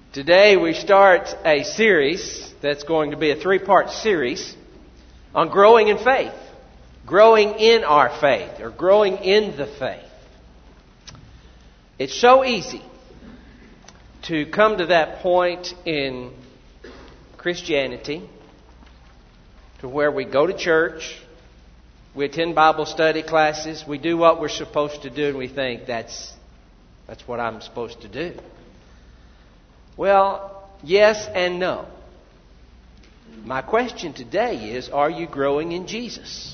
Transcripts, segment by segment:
Today we start a series that's going to be a three-part series on growing in faith, growing in our faith, or growing in the faith. It's so easy to come to that point in Christianity to where we go to church, we attend Bible study classes, we do what we're supposed to do, and we think that's what I'm supposed to do. Well, yes and no. My question today is, are you growing in Jesus?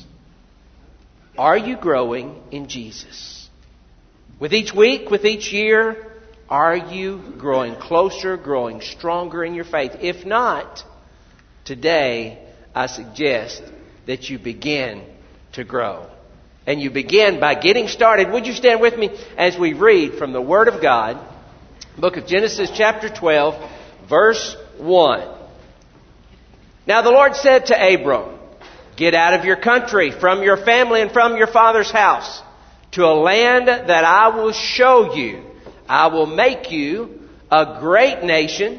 Are you growing in Jesus? With each week, with each year, are you growing closer, growing stronger in your faith? If not, today I suggest that you begin to grow. And you begin by getting started. Would you stand with me as we read from the Word of God, book of Genesis chapter 12, verse 1. Now the Lord said to Abram, "Get out of your country, from your family, and from your father's house, to a land that I will show you. I will make you a great nation.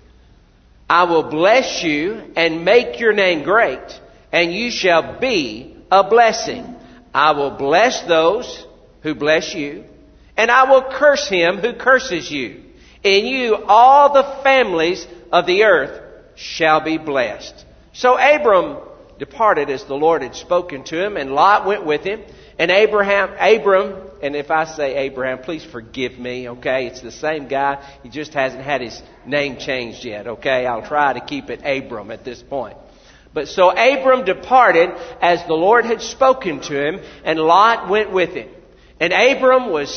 I will bless you and make your name great, and you shall be a blessing. I will bless those who bless you, and I will curse him who curses you. In you all the families of the earth shall be blessed." So Abram departed as the Lord had spoken to him, and Lot went with him. And Abram, and if I say Abraham, please forgive me, okay? It's the same guy. He just hasn't had his name changed yet, okay? I'll try to keep it Abram at this point. But so Abram departed as the Lord had spoken to him, and Lot went with him. And Abram was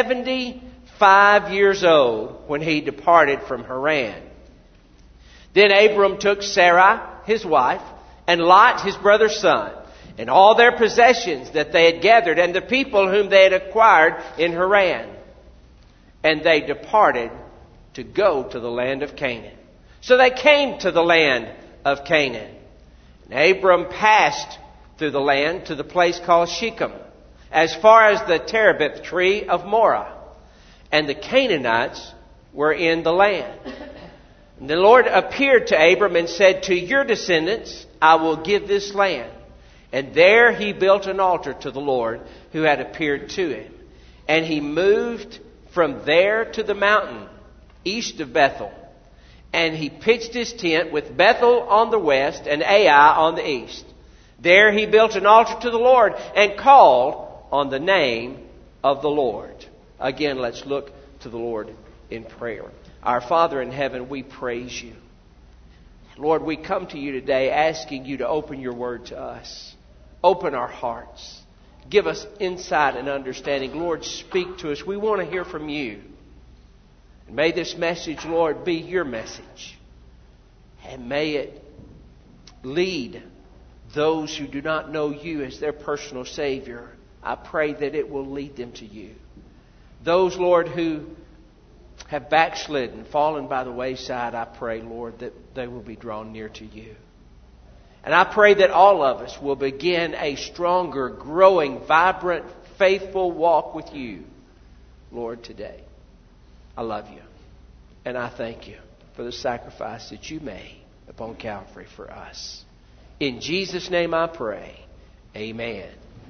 75 years old when he departed from Haran. Then Abram took Sarai, his wife, and Lot, his brother's son, and all their possessions that they had gathered, and the people whom they had acquired in Haran. And they departed to go to the land of Canaan. So they came to the land of Canaan. And Abram passed through the land to the place called Shechem, as far as the terebinth tree of Moreh. And the Canaanites were in the land. And the Lord appeared to Abram and said, "To your descendants I will give this land." And there he built an altar to the Lord who had appeared to him. And he moved from there to the mountain east of Bethel. And he pitched his tent with Bethel on the west and Ai on the east. There he built an altar to the Lord and called on the name of the Lord. Again, let's look to the Lord in prayer. Our Father in heaven, we praise you. Lord, we come to you today asking you to open your word to us. Open our hearts. Give us insight and understanding. Lord, speak to us. We want to hear from you. And may this message, Lord, be your message. And may it lead those who do not know you as their personal Savior. I pray that it will lead them to you. Those, Lord, who have backslidden, fallen by the wayside, I pray, Lord, that they will be drawn near to you. And I pray that all of us will begin a stronger, growing, vibrant, faithful walk with you, Lord, today. I love you. And I thank you for the sacrifice that you made upon Calvary for us. In Jesus' name I pray. Amen.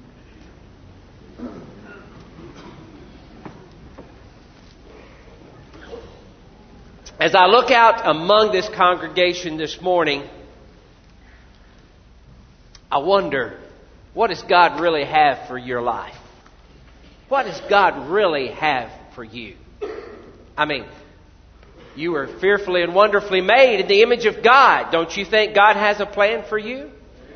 As I look out among this congregation this morning, I wonder, what does God really have for your life? What does God really have for you? I mean, you were fearfully and wonderfully made in the image of God. Don't you think God has a plan for you?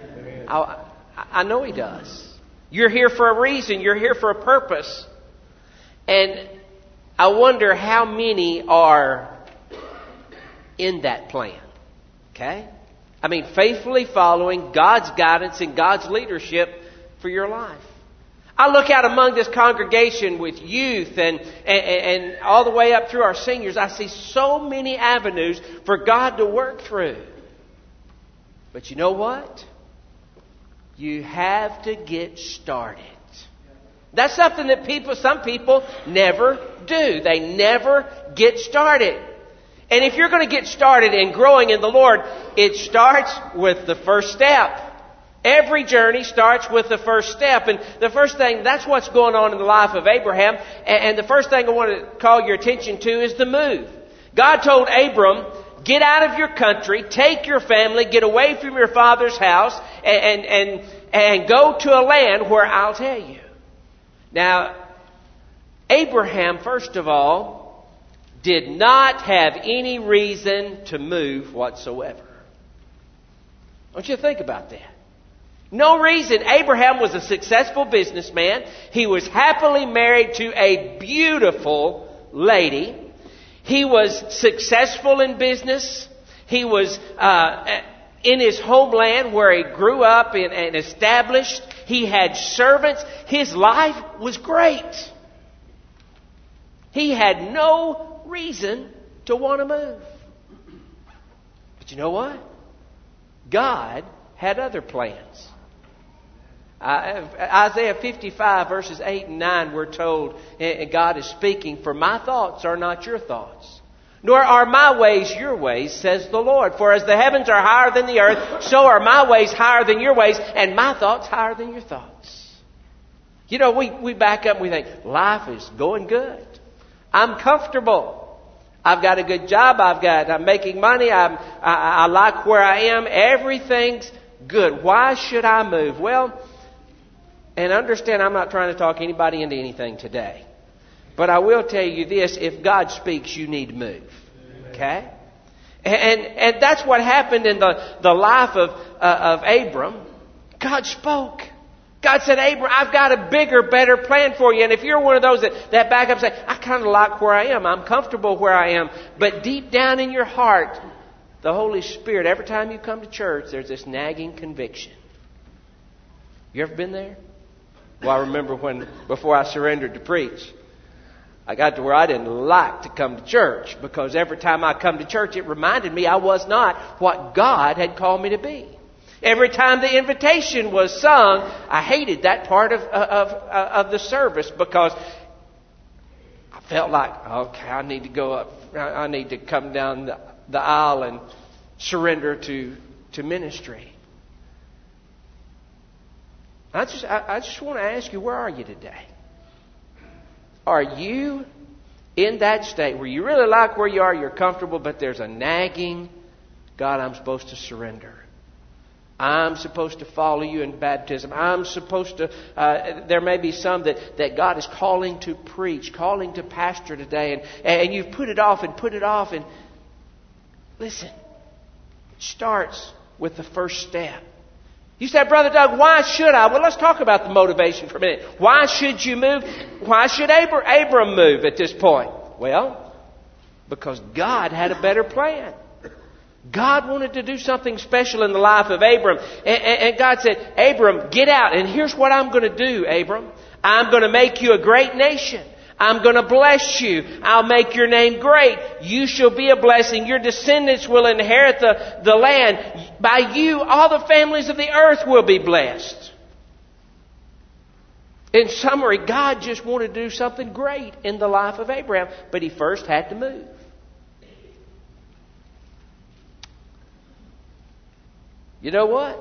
I know He does. You're here for a reason. You're here for a purpose. And I wonder how many are in that plan. Okay? I mean, faithfully following God's guidance and God's leadership for your life. I look out among this congregation with youth and all the way up through our seniors. I see so many avenues for God to work through. But you know what? You have to get started. That's something that some people never do. They never get started. And if you're going to get started in growing in the Lord, it starts with the first step. Every journey starts with the first step. And the first thing, that's what's going on in the life of Abraham. And the first thing I want to call your attention to is the move. God told Abram, get out of your country, take your family, get away from your father's house, and go to a land where I'll tell you. Now, Abraham, first of all, did not have any reason to move whatsoever. I want you to think about that. No reason. Abraham was a successful businessman. He was happily married to a beautiful lady. He was successful in business. He was in his homeland where he grew up and established. He had servants. His life was great. He had no reason to want to move. But you know what? God had other plans. Isaiah 55 verses 8 and 9 we're told, and God is speaking, for my thoughts are not your thoughts, nor are my ways your ways, says the Lord. For as the heavens are higher than the earth, so are my ways higher than your ways, and my thoughts higher than your thoughts. You know, we back up and we think, life is going good. I'm comfortable. I've got a good job. I'm making money. I like where I am. Everything's good. Why should I move? Well, and understand, I'm not trying to talk anybody into anything today. But I will tell you this, if God speaks, you need to move. Okay? And that's what happened in the life of Abram. God spoke. God said, Abram, I've got a bigger, better plan for you. And if you're one of those that back up and say, I kind of like where I am. I'm comfortable where I am. But deep down in your heart, the Holy Spirit, every time you come to church, there's this nagging conviction. You ever been there? Well, I remember before I surrendered to preach, I got to where I didn't like to come to church because every time I come to church, it reminded me I was not what God had called me to be. Every time the invitation was sung, I hated that part of the service because I felt like, okay, I need to go up. I need to come down the aisle and surrender to ministry. I just want to ask you, where are you today? Are you in that state where you really like where you are, you're comfortable, but there's a nagging, God, I'm supposed to surrender. I'm supposed to follow you in baptism. I'm supposed to, there may be some that God is calling to preach, calling to pastor today, and you've put it off and put it off. And listen, it starts with the first step. You said, Brother Doug, why should I? Well, let's talk about the motivation for a minute. Why should you move? Why should Abram move at this point? Well, because God had a better plan. God wanted to do something special in the life of Abram. And God said, Abram, get out. And here's what I'm going to do, Abram. I'm going to make you a great nation. I'm going to bless you. I'll make your name great. You shall be a blessing. Your descendants will inherit the land. By you, all the families of the earth will be blessed. In summary, God just wanted to do something great in the life of Abraham, but he first had to move. You know what?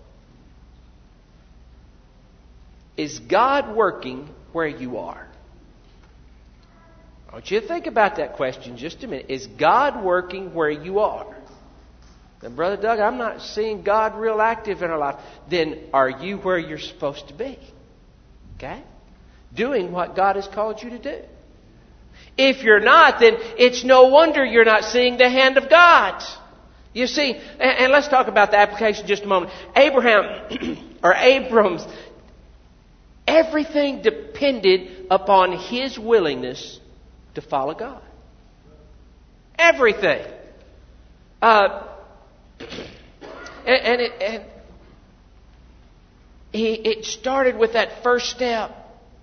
Is God working where you are? I want you to think about that question just a minute. Is God working where you are? Then, Brother Doug, I'm not seeing God real active in our life. Then are you where you're supposed to be? Okay? Doing what God has called you to do. If you're not, then it's no wonder you're not seeing the hand of God. You see, and let's talk about the application just a moment. Abram's, everything depended upon his willingness to follow God. Everything. It started with that first step.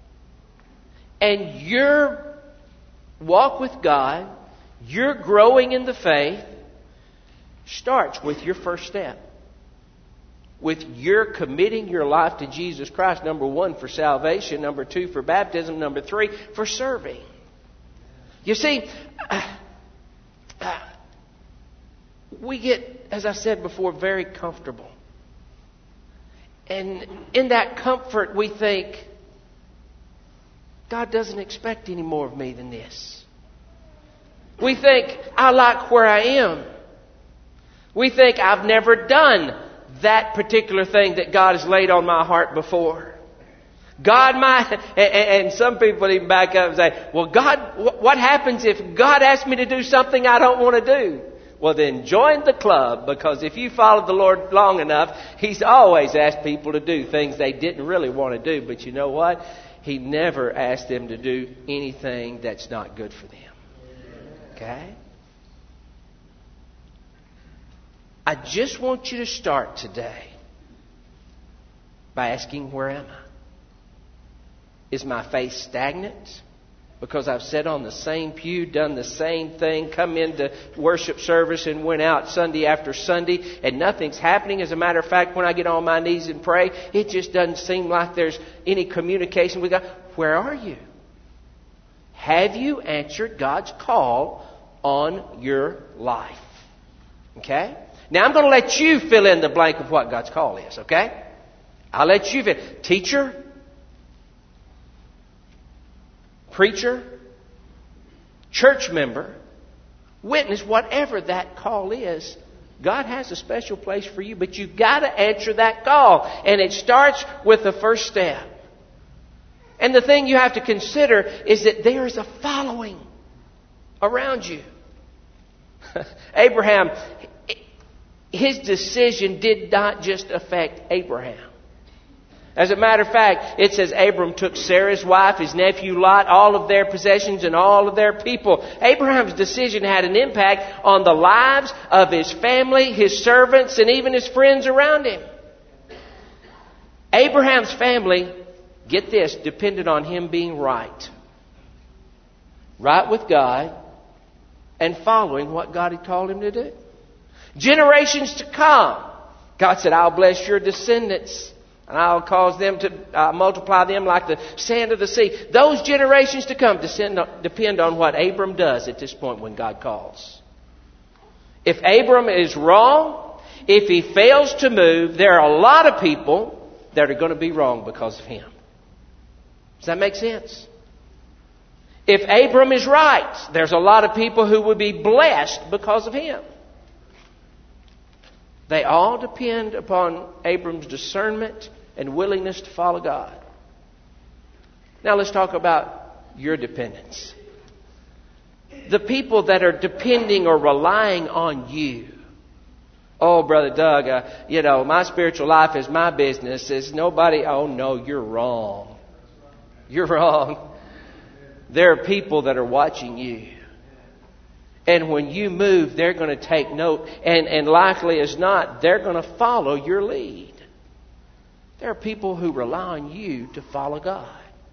And your walk with God, your growing in the faith, starts with your first step. With your committing your life to Jesus Christ, number 1, for salvation, number 2, for baptism, number 3, for serving. You see, we get, as I said before, very comfortable. And in that comfort, we think, God doesn't expect any more of me than this. We think, I like where I am. We think, I've never done that particular thing that God has laid on my heart before. God might, and some people even back up and say, well, God, what happens if God asks me to do something I don't want to do? Well, then join the club, because if you followed the Lord long enough, He's always asked people to do things they didn't really want to do. But you know what? He never asked them to do anything that's not good for them. Okay? I just want you to start today by asking, where am I? Is my faith stagnant? Because I've sat on the same pew, done the same thing, come into worship service and went out Sunday after Sunday, and nothing's happening. As a matter of fact, when I get on my knees and pray, it just doesn't seem like there's any communication with God. Where are you? Have you answered God's call on your life? Okay? Now I'm going to let you fill in the blank of what God's call is, okay? I'll let you fill. Teacher, preacher, church member, witness, whatever that call is, God has a special place for you, but you've got to answer that call. And it starts with the first step. And the thing you have to consider is that there is a following around you. Abraham, his decision did not just affect Abraham. As a matter of fact, it says Abram took Sarah's wife, his nephew Lot, all of their possessions and all of their people. Abraham's decision had an impact on the lives of his family, his servants, and even his friends around him. Abraham's family, get this, depended on him being right. Right with God and following what God had called him to do. Generations to come, God said, I'll bless your descendants. And I'll cause them to multiply them like the sand of the sea. Those generations to come depend on what Abram does at this point when God calls. If Abram is wrong, if he fails to move, there are a lot of people that are going to be wrong because of him. Does that make sense? If Abram is right, there's a lot of people who will be blessed because of him. They all depend upon Abram's discernment and willingness to follow God. Now let's talk about your dependence. The people that are depending or relying on you. Oh, Brother Doug, my spiritual life is my business. It's nobody. Oh, no, you're wrong. You're wrong. There are people that are watching you. And when you move, they're going to take note. And likely as not, they're going to follow your lead. There are people who rely on you to follow God.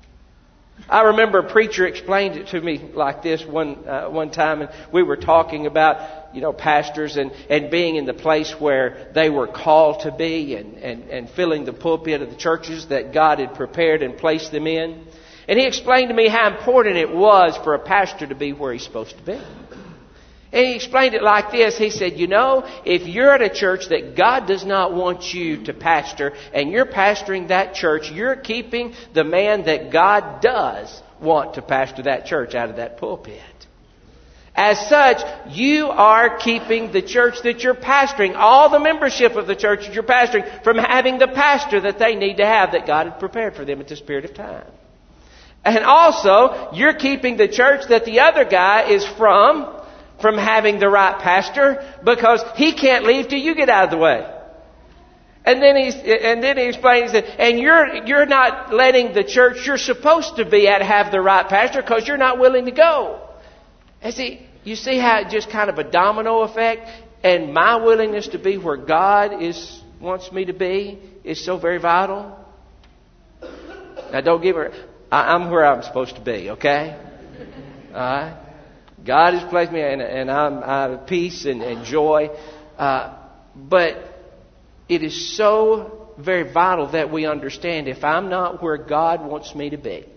I remember a preacher explained it to me like this one time. And we were talking about, pastors and being in the place where they were called to be and filling the pulpit of the churches that God had prepared and placed them in. And he explained to me how important it was for a pastor to be where he's supposed to be. And he explained it like this. He said, if you're at a church that God does not want you to pastor, and you're pastoring that church, you're keeping the man that God does want to pastor that church out of that pulpit. As such, you are keeping the church that you're pastoring, all the membership of the church that you're pastoring, from having the pastor that they need to have that God had prepared for them at this period of time. And also, you're keeping the church that the other guy is from having the right pastor, because he can't leave till you get out of the way. And then he explains that, and you're not letting the church you're supposed to be at have the right pastor because you're not willing to go. And you see how it just kind of a domino effect, and my willingness to be where God wants me to be is so very vital. Now don't give her. I'm where I'm supposed to be, okay? All right? God has placed me, and I have peace and joy. But it is so very vital that we understand, if I'm not where God wants me to be,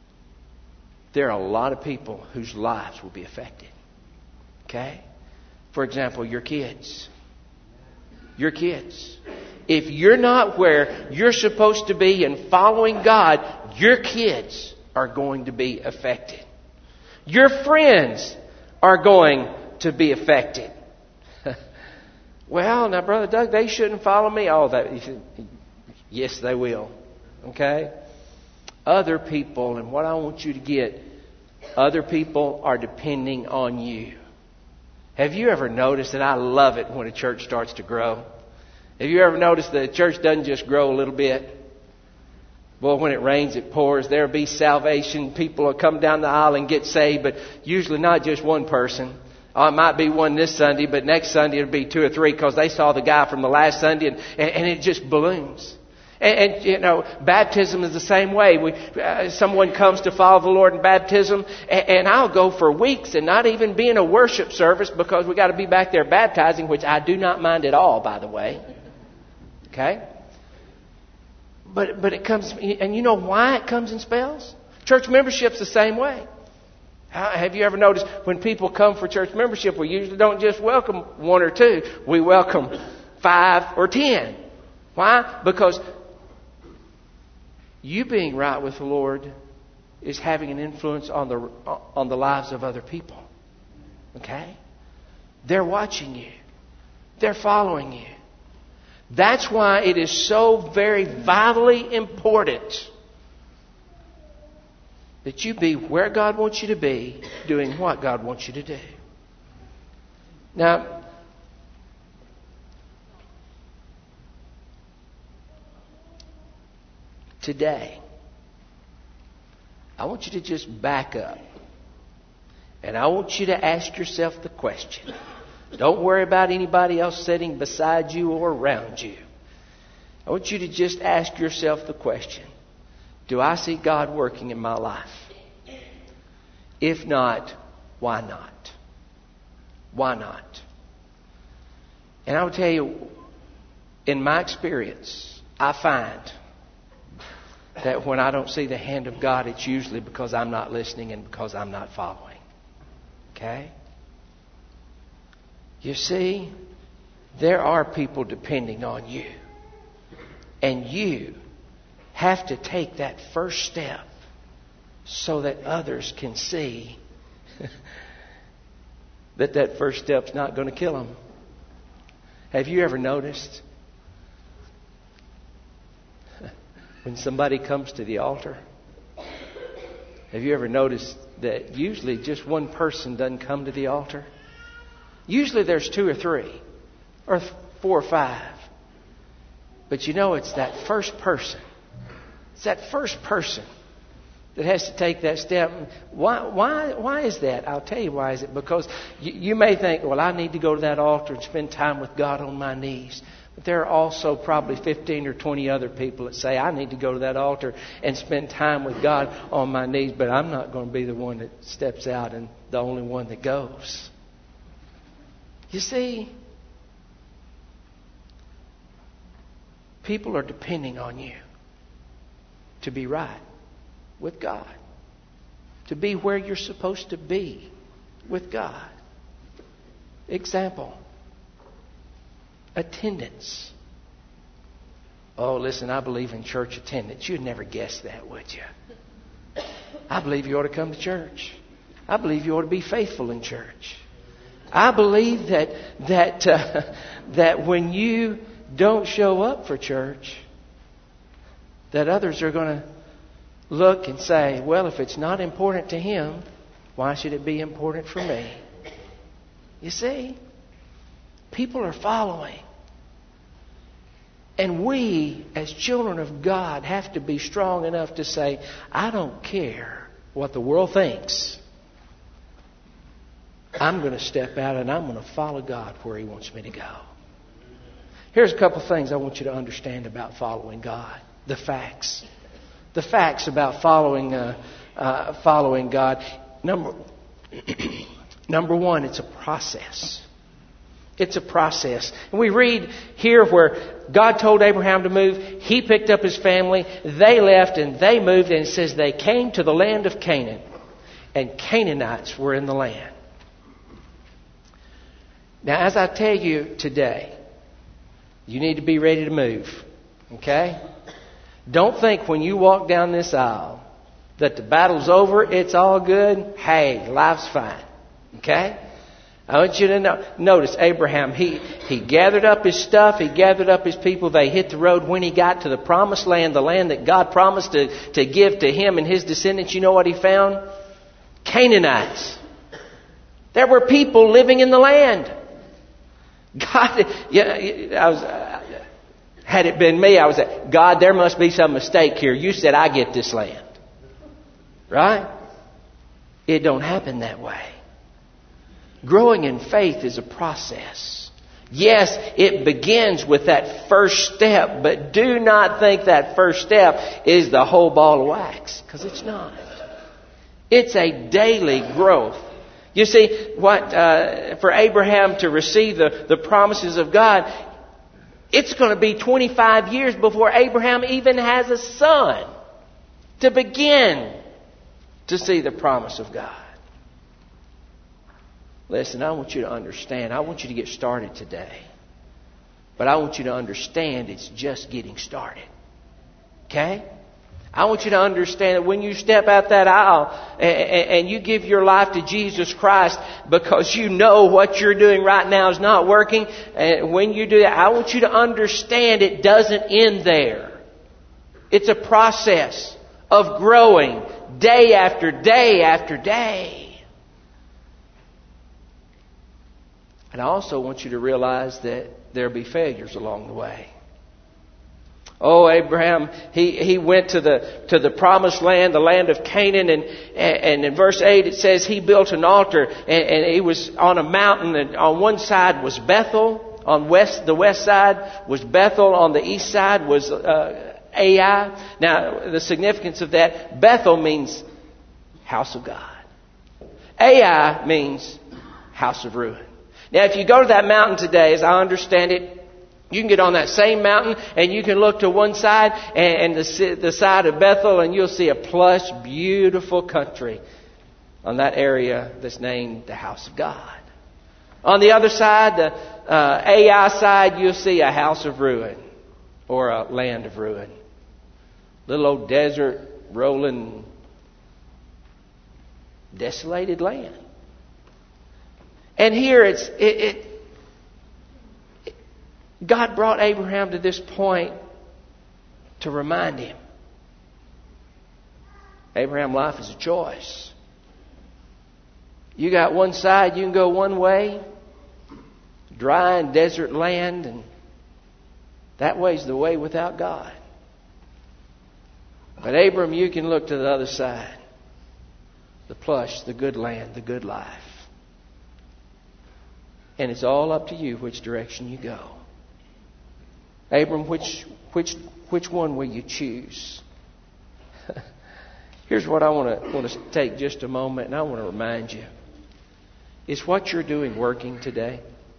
there are a lot of people whose lives will be affected. Okay? For example, your kids. Your kids. If you're not where you're supposed to be and following God, your kids are going to be affected. Your friends are going to be affected. Well, now, Brother Doug, they shouldn't follow me. Oh, yes, they will. Okay? Other people, and what I want you to get, other people are depending on you. Have you ever noticed, and I love it when a church starts to grow. Have you ever noticed that a church doesn't just grow a little bit? Well, when it rains, it pours. There'll be salvation. People will come down the aisle and get saved, but usually not just one person. Oh, it might be one this Sunday, but next Sunday it'll be 2 or 3 because they saw the guy from the last Sunday, and it just balloons. And you know, baptism is the same way. Someone comes to follow the Lord in baptism, and I'll go for weeks and not even be in a worship service because we got to be back there baptizing, which I do not mind at all, by the way. Okay? But it comes, and you know why it comes in spells? Church membership's the same way. Have you ever noticed when people come for church membership, we usually don't just welcome 1 or 2. We welcome 5 or 10. Why? Because you being right with the Lord is having an influence on the lives of other people. Okay? They're watching you. They're following you. That's why it is so very vitally important that you be where God wants you to be, doing what God wants you to do. Now, today, I want you to just back up. And I want you to ask yourself the question. Don't worry about anybody else sitting beside you or around you. I want you to just ask yourself the question. Do I see God working in my life? If not, why not? Why not? And I will tell you, in my experience, I find that when I don't see the hand of God, it's usually because I'm not listening and because I'm not following. Okay? You see, there are people depending on you. And you have to take that first step so that others can see that first step's not going to kill them. Have you ever noticed when somebody comes to the altar? Have you ever noticed that usually just one person doesn't come to the altar? Usually there's 2 or 3 or 4 or 5. But you know, it's that first person. It's that first person that has to take that step. Why is that? I'll tell you why is it. Because you may think, well, I need to go to that altar and spend time with God on my knees. But there are also probably 15 or 20 other people that say, I need to go to that altar and spend time with God on my knees. But I'm not going to be the one that steps out and the only one that goes. You see, people are depending on you to be right with God, to be where you're supposed to be with God. Example, attendance. Oh, listen, I believe in church attendance. You'd never guess that, would you? I believe you ought to come to church. I believe you ought to be faithful in church. I believe that when you don't show up for church, that others are going to look and say, well, if it's not important to him, why should it be important for me? You see, people are following. And we, as children of God, have to be strong enough to say, I don't care what the world thinks. I'm going to step out and I'm going to follow God where He wants me to go. Here's a couple of things I want you to understand about following God. The facts. The facts about following God. Number one, it's a process. It's a process. And we read here where God told Abraham to move. He picked up his family. They left and they moved. And it says they came to the land of Canaan. And Canaanites were in the land. Now, as I tell you today, you need to be ready to move. Okay? Don't think when you walk down this aisle that the battle's over, it's all good. Hey, life's fine. Okay? I want you to notice Abraham, he gathered up his stuff, he gathered up his people, they hit the road. When he got to the promised land, the land that God promised to give to him and his descendants, you know what he found? Canaanites. There were people living in the land. God, had it been me, I was like, God, there must be some mistake here. You said I get this land. Right? It don't happen that way. Growing in faith is a process. Yes, it begins with that first step, but do not think that first step is the whole ball of wax, because it's not. It's a daily growth. You see, for Abraham to receive the promises of God, it's going to be 25 years before Abraham even has a son to begin to see the promise of God. Listen, I want you to understand. I want you to get started today. But I want you to understand it's just getting started. Okay? I want you to understand that when you step out that aisle and you give your life to Jesus Christ because you know what you're doing right now is not working, and when you do that, I want you to understand it doesn't end there. It's a process of growing day after day after day. And I also want you to realize that there'll be failures along the way. Oh, Abraham, he went to the promised land, the land of Canaan, and in verse 8 it says he built an altar, and he was on a mountain, and on one side was Bethel, on the west side was Bethel, on the east side was Ai. Now, the significance of that, Bethel means house of God. Ai means house of ruin. Now, if you go to that mountain today, as I understand it, you can get on that same mountain and you can look to one side and the side of Bethel, and you'll see a plush, beautiful country on that area that's named the house of God. On the other side, the Ai side, you'll see a house of ruin or a land of ruin. Little old desert, rolling, desolated land. And here God brought Abraham to this point to remind him. Abraham, life is a choice. You got one side, you can go one way, dry and desert land, and that way's the way without God. But Abram, you can look to the other side. The plush, the good land, the good life. And it's all up to you which direction you go. Abram, which one will you choose? Here's what I want to take just a moment, and I want to remind you. Is what you're doing working today?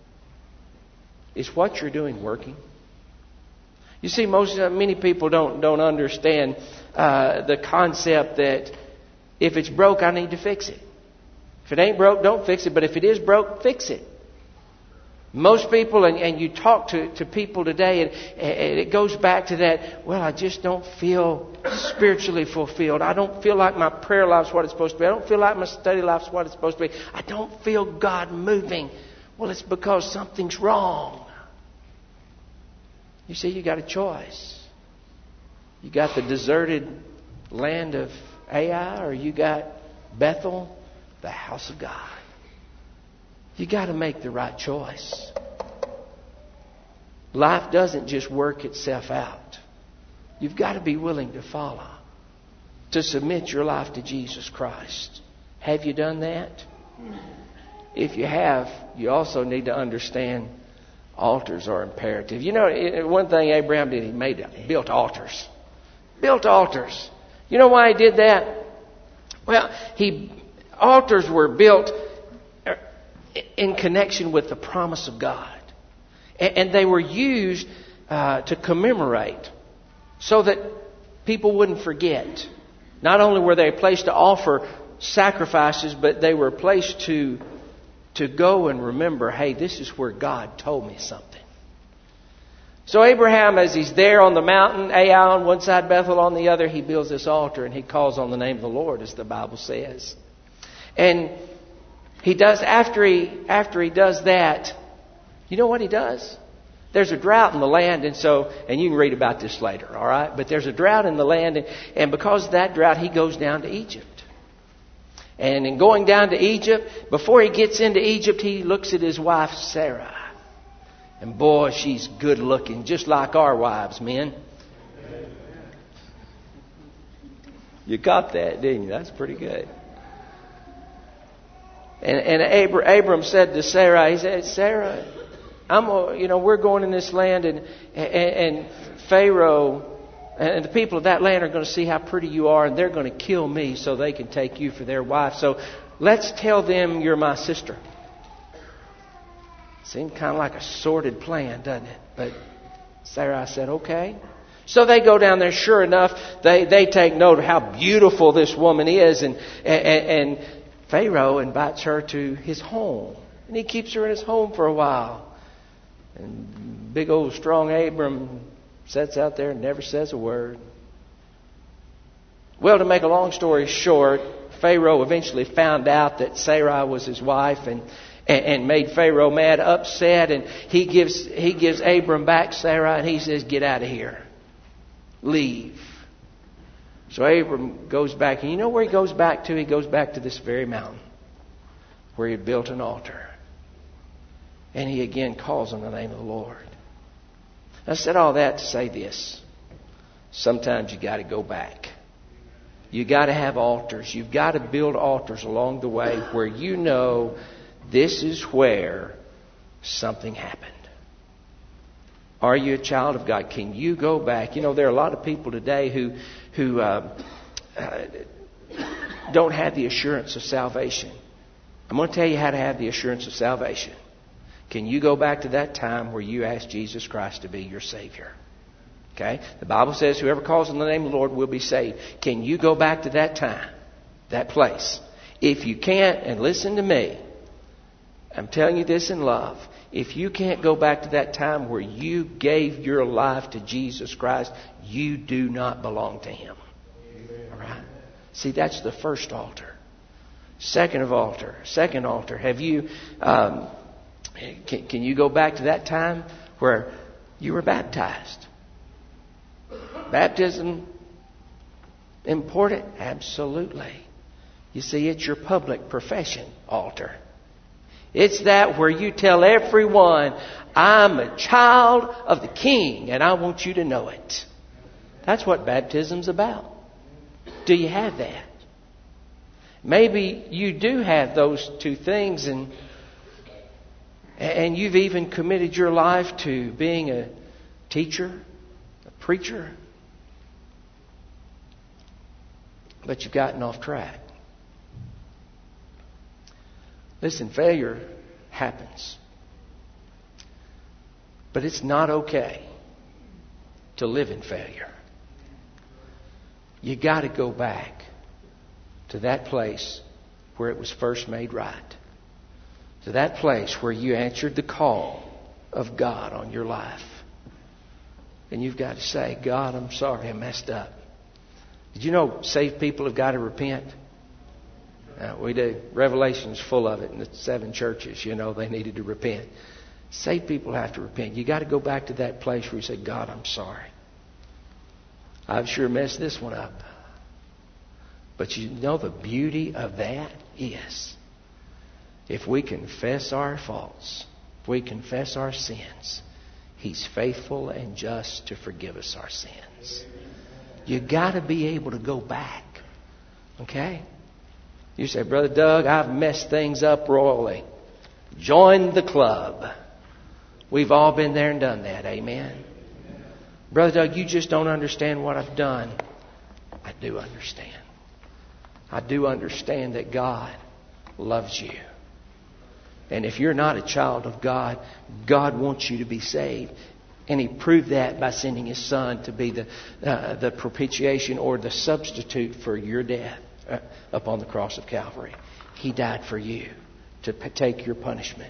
Is what you're doing working? You see, many people don't understand the concept that if it's broke, I need to fix it. If it ain't broke, don't fix it. But if it is broke, fix it. Most people, and you talk to people today, and it goes back to that, well, I just don't feel spiritually fulfilled. I don't feel like my prayer life's what it's supposed to be. I don't feel like my study life's what it's supposed to be. I don't feel God moving. Well, it's because something's wrong. You see, you got a choice. You got the deserted land of Ai, or you got Bethel, the house of God. You got to make the right choice. Life doesn't just work itself out. You've got to be willing to follow, to submit your life to Jesus Christ. Have you done that? If you have, you also need to understand altars are imperative. You know, one thing Abraham did, he built altars. Built altars. You know why he did that? Well, altars were built in connection with the promise of God. And they were used to commemorate so that people wouldn't forget. Not only were they a place to offer sacrifices, but they were a place to to go and remember, hey, this is where God told me something. So Abraham, as he's there on the mountain, Ai on one side, Bethel on the other, he builds this altar and he calls on the name of the Lord, as the Bible says. And he does, after he does that, you know what he does? There's a drought in the land, and you can read about this later, all right? But there's a drought in the land, and because of that drought, he goes down to Egypt. And in going down to Egypt, before he gets into Egypt, he looks at his wife, Sarah. And boy, she's good looking, just like our wives, men. You got that, didn't you? That's pretty good. And Abram said to Sarah, he said, Sarah, we're going in this land, and Pharaoh and the people of that land are going to see how pretty you are, and they're going to kill me so they can take you for their wife. So let's tell them you're my sister. Seemed kind of like a sordid plan, doesn't it? But Sarah said, okay. So they go down there. Sure enough, they take note of how beautiful this woman is. And Pharaoh invites her to his home. And he keeps her in his home for a while. And big old strong Abram sits out there and never says a word. Well, to make a long story short, Pharaoh eventually found out that Sarai was his wife and made Pharaoh mad, upset, and he gives Abram back Sarah, and he says, get out of here. Leave. So Abram goes back, and you know where he goes back to? He goes back to this very mountain where he had built an altar. And he again calls on the name of the Lord. I said all that to say this. Sometimes you got to go back. You got to have altars. You've got to build altars along the way where you know this is where something happened. Are you a child of God? Can you go back? There are a lot of people today who don't have the assurance of salvation. I'm going to tell you how to have the assurance of salvation. Can you go back to that time where you asked Jesus Christ to be your Savior? Okay? The Bible says whoever calls on the name of the Lord will be saved. Can you go back to that time, that place? If you can't, and listen to me, I'm telling you this in love. If you can't go back to that time where you gave your life to Jesus Christ, you do not belong to Him. All right? See, that's the first altar. Second altar. Have you? Can you go back to that time where you were baptized? Baptism important? Absolutely. You see, it's your public profession altar. It's that where you tell everyone, I'm a child of the King and I want you to know it. That's what baptism's about. Do you have that? Maybe you do have those two things and you've even committed your life to being a teacher, a preacher, but you've gotten off track. Listen, failure happens. But it's not okay to live in failure. You got to go back to that place where it was first made right. To that place where you answered the call of God on your life. And you've got to say, God, I'm sorry, I messed up. Did you know saved people have got to repent? We do. Revelation's full of it in the 7 churches. They needed to repent. Saved people have to repent. You got to go back to that place where you say, God, I'm sorry. I've sure messed this one up. But you know the beauty of that is if we confess our faults, if we confess our sins, He's faithful and just to forgive us our sins. You got to be able to go back. Okay? You say, Brother Doug, I've messed things up royally. Join the club. We've all been there and done that. Amen. Brother Doug, you just don't understand what I've done. I do understand. I do understand that God loves you. And if you're not a child of God, God wants you to be saved. And He proved that by sending His Son to be the propitiation or the substitute for your death upon the cross of Calvary. He died for you. to take your punishment?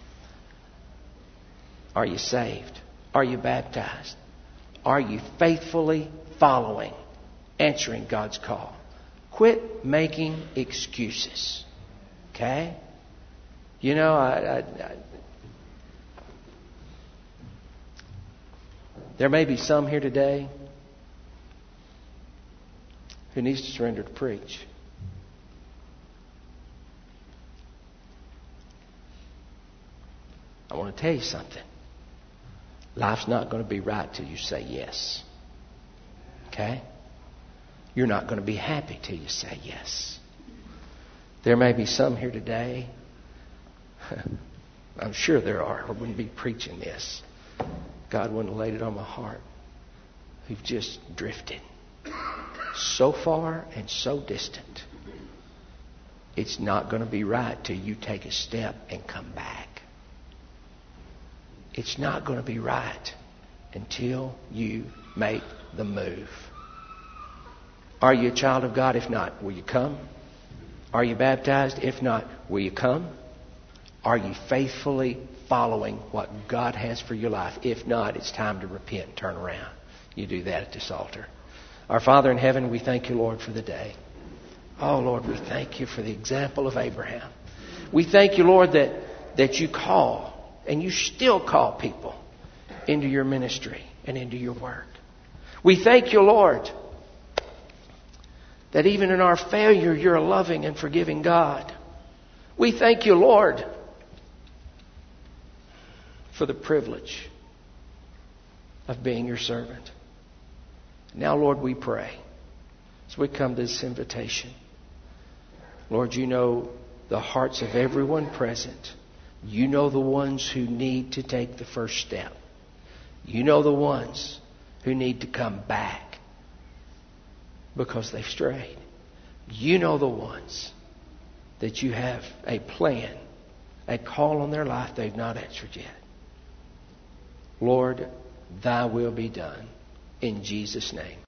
Are you saved? Are you baptized? Are you faithfully following, answering God's call? Quit making excuses. Okay? You know, there may be some here today who needs to surrender to preach. I want to tell you something. Life's not going to be right till you say yes. Okay? You're not going to be happy till you say yes. There may be some here today, I'm sure there are, I wouldn't be preaching this. God wouldn't have laid it on my heart, who've just drifted so far and so distant. It's not going to be right till you take a step and come back. It's not going to be right until you make the move. Are you a child of God? If not, will you come? Are you baptized? If not, will you come? Are you faithfully following what God has for your life? If not, it's time to repent and turn around. You do that at this altar. Our Father in heaven, we thank you, Lord, for the day. Oh, Lord, we thank you for the example of Abraham. We thank you, Lord, that you call and you still call people into your ministry and into your work. We thank you, Lord, that even in our failure, you're a loving and forgiving God. We thank you, Lord, for the privilege of being your servant. Now, Lord, we pray as we come to this invitation. Lord, you know the hearts of everyone present. You know the ones who need to take the first step. You know the ones who need to come back because they've strayed. You know the ones that you have a plan, a call on their life they've not answered yet. Lord, thy will be done in Jesus' name.